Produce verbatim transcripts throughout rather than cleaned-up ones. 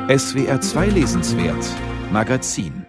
S W R zwei Lesenswert Magazin.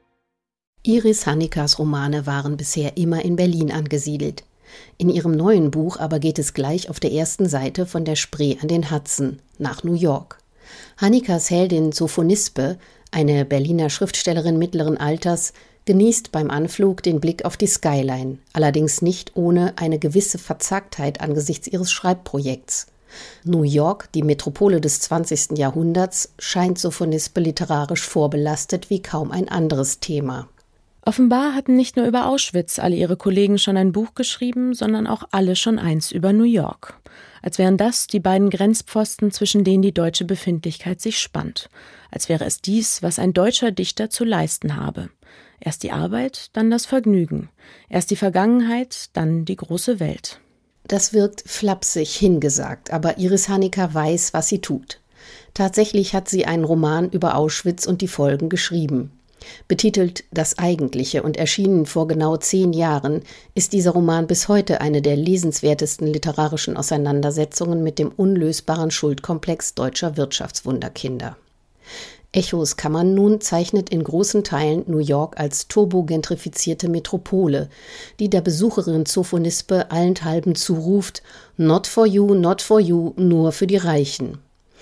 Iris Hannikas Romane waren bisher immer in Berlin angesiedelt. In ihrem neuen Buch aber geht es gleich auf der ersten Seite von der Spree an den Hudson nach New York. Hannikas Heldin Sophonispe, eine Berliner Schriftstellerin mittleren Alters, genießt beim Anflug den Blick auf die Skyline, allerdings nicht ohne eine gewisse Verzagtheit angesichts ihres Schreibprojekts. New York, die Metropole des zwanzigsten Jahrhunderts, scheint Sophonispe literarisch vorbelastet wie kaum ein anderes Thema. Offenbar hatten nicht nur über Auschwitz alle ihre Kollegen schon ein Buch geschrieben, sondern auch alle schon eins über New York. Als wären das die beiden Grenzpfosten, zwischen denen die deutsche Befindlichkeit sich spannt. Als wäre es dies, was ein deutscher Dichter zu leisten habe. Erst die Arbeit, dann das Vergnügen. Erst die Vergangenheit, dann die große Welt. Das wirkt flapsig hingesagt, aber Iris Hannika weiß, was sie tut. Tatsächlich hat sie einen Roman über Auschwitz und die Folgen geschrieben. Betitelt »Das Eigentliche« und erschienen vor genau zehn Jahren, ist dieser Roman bis heute eine der lesenswertesten literarischen Auseinandersetzungen mit dem unlösbaren Schuldkomplex deutscher Wirtschaftswunderkinder. Echos Kammern nun zeichnet in großen Teilen New York als turbogentrifizierte Metropole, die der Besucherin Sophonispe allenthalben zuruft: »Not for you, not for you, nur für die Reichen.«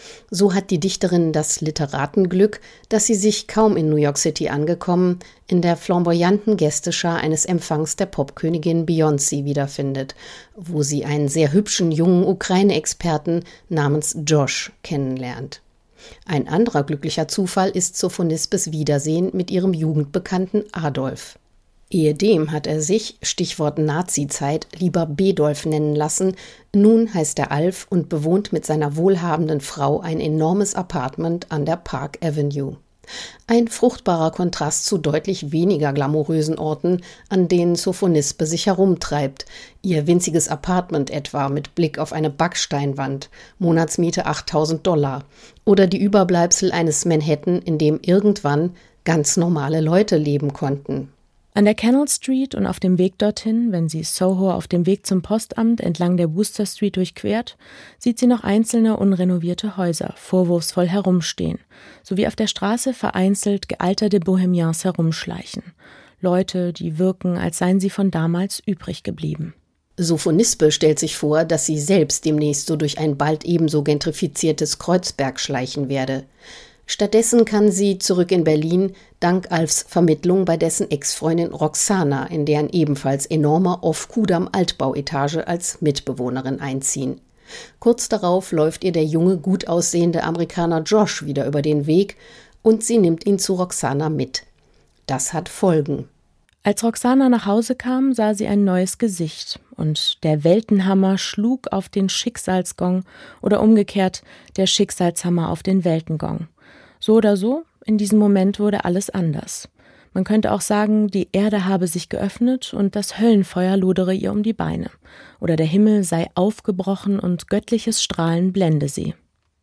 So hat die Dichterin das Literatenglück, dass sie sich, kaum in New York City angekommen, in der flamboyanten Gästeschar eines Empfangs der Popkönigin Beyoncé wiederfindet, wo sie einen sehr hübschen jungen Ukraine-Experten namens Josh kennenlernt. Ein anderer glücklicher Zufall ist Sophonispes Wiedersehen mit ihrem Jugendbekannten Adolf. Ehedem hat er sich, Stichwort Nazi-Zeit, lieber Bedolf nennen lassen. Nun heißt er Alf und bewohnt mit seiner wohlhabenden Frau ein enormes Apartment an der Park Avenue. Ein fruchtbarer Kontrast zu deutlich weniger glamourösen Orten, an denen Sophonispe sich herumtreibt. Ihr winziges Apartment etwa mit Blick auf eine Backsteinwand, Monatsmiete achttausend Dollar. Oder die Überbleibsel eines Manhattan, in dem irgendwann ganz normale Leute leben konnten. An der Canal Street und auf dem Weg dorthin, wenn sie Soho auf dem Weg zum Postamt entlang der Wooster Street durchquert, sieht sie noch einzelne unrenovierte Häuser vorwurfsvoll herumstehen, sowie auf der Straße vereinzelt gealterte Bohemians herumschleichen. Leute, die wirken, als seien sie von damals übrig geblieben. Sophonispe stellt sich vor, dass sie selbst demnächst so durch ein bald ebenso gentrifiziertes Kreuzberg schleichen werde. Stattdessen kann sie zurück in Berlin dank Alfs Vermittlung bei dessen Ex-Freundin Roxana in deren ebenfalls enormer Off-Kudamm-Altbauetage als Mitbewohnerin einziehen. Kurz darauf läuft ihr der junge, gut aussehende Amerikaner Josh wieder über den Weg und sie nimmt ihn zu Roxana mit. Das hat Folgen. Als Roxana nach Hause kam, sah sie ein neues Gesicht und der Weltenhammer schlug auf den Schicksalsgong oder umgekehrt der Schicksalshammer auf den Weltengong. So oder so, in diesem Moment wurde alles anders. Man könnte auch sagen, die Erde habe sich geöffnet und das Höllenfeuer lodere ihr um die Beine. Oder der Himmel sei aufgebrochen und göttliches Strahlen blende sie.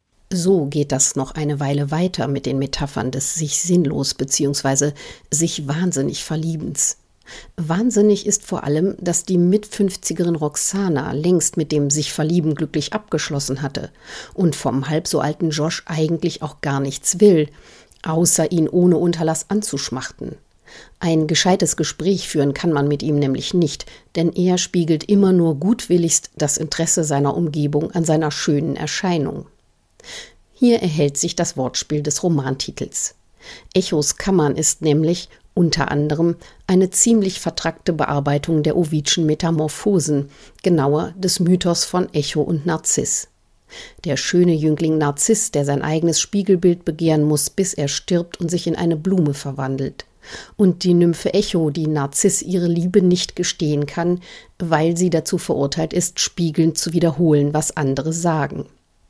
So geht das noch eine Weile weiter mit den Metaphern des sich sinnlos bzw. sich wahnsinnig Verliebens. Wahnsinnig ist vor allem, dass die Mitfünfzigerin Roxana längst mit dem sich Verlieben glücklich abgeschlossen hatte und vom halb so alten Josh eigentlich auch gar nichts will, außer ihn ohne Unterlass anzuschmachten. Ein gescheites Gespräch führen kann man mit ihm nämlich nicht, denn er spiegelt immer nur gutwilligst das Interesse seiner Umgebung an seiner schönen Erscheinung. Hier erhält sich das Wortspiel des Romantitels. Echos Kammern ist nämlich unter anderem eine ziemlich vertrackte Bearbeitung der Ovidschen Metamorphosen, genauer des Mythos von Echo und Narziss. Der schöne Jüngling Narziss, der sein eigenes Spiegelbild begehren muss, bis er stirbt und sich in eine Blume verwandelt. Und die Nymphe Echo, die Narziss ihre Liebe nicht gestehen kann, weil sie dazu verurteilt ist, spiegelnd zu wiederholen, was andere sagen.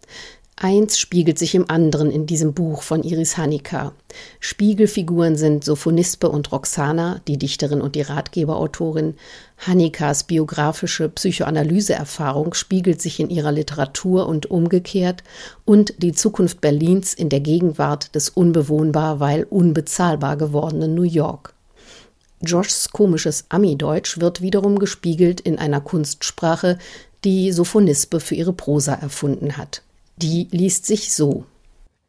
Eins spiegelt sich im anderen in diesem Buch von Iris Hannika. Spiegelfiguren sind Sophonispe und Roxana, die Dichterin und die Ratgeberautorin. Hannikas biografische Psychoanalyseerfahrung spiegelt sich in ihrer Literatur und umgekehrt und die Zukunft Berlins in der Gegenwart des unbewohnbar, weil unbezahlbar gewordenen New York. Joshs komisches Ami-Deutsch wird wiederum gespiegelt in einer Kunstsprache, die Sophonispe für ihre Prosa erfunden hat. Die liest sich so.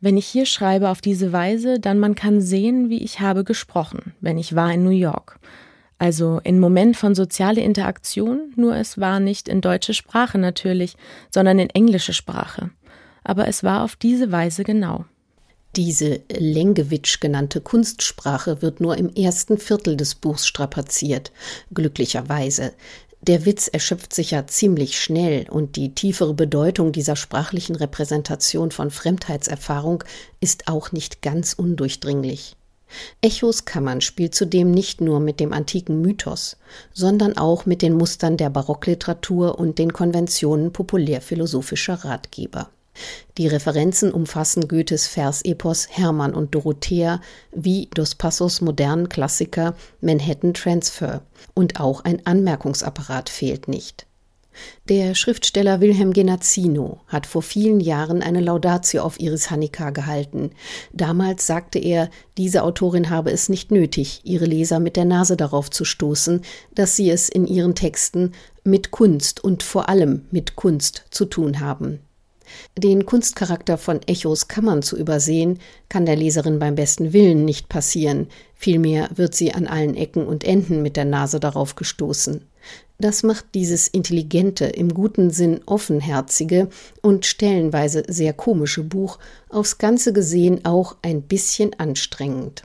Wenn ich hier schreibe auf diese Weise, dann man kann sehen, wie ich habe gesprochen, wenn ich war in New York. Also in Moment von soziale Interaktion, nur es war nicht in deutsche Sprache natürlich, sondern in englische Sprache. Aber es war auf diese Weise genau. Diese Lengewitsch genannte Kunstsprache wird nur im ersten Viertel des Buchs strapaziert, glücklicherweise. Der Witz erschöpft sich ja ziemlich schnell und die tiefere Bedeutung dieser sprachlichen Repräsentation von Fremdheitserfahrung ist auch nicht ganz undurchdringlich. Echos Kammern spielt zudem nicht nur mit dem antiken Mythos, sondern auch mit den Mustern der Barockliteratur und den Konventionen populärphilosophischer Ratgeber. Die Referenzen umfassen Goethes Versepos Hermann und Dorothea wie Dos Passos modernen Klassiker Manhattan Transfer, und auch ein Anmerkungsapparat fehlt nicht. Der Schriftsteller Wilhelm Genazzino hat vor vielen Jahren eine Laudatio auf Iris Hanika gehalten. Damals sagte er, diese Autorin habe es nicht nötig, ihre Leser mit der Nase darauf zu stoßen, dass sie es in ihren Texten mit Kunst und vor allem mit Kunst zu tun haben. Den Kunstcharakter von Echos Kammern zu übersehen, kann der Leserin beim besten Willen nicht passieren, vielmehr wird sie an allen Ecken und Enden mit der Nase darauf gestoßen. Das macht dieses intelligente, im guten Sinn offenherzige und stellenweise sehr komische Buch aufs Ganze gesehen auch ein bisschen anstrengend.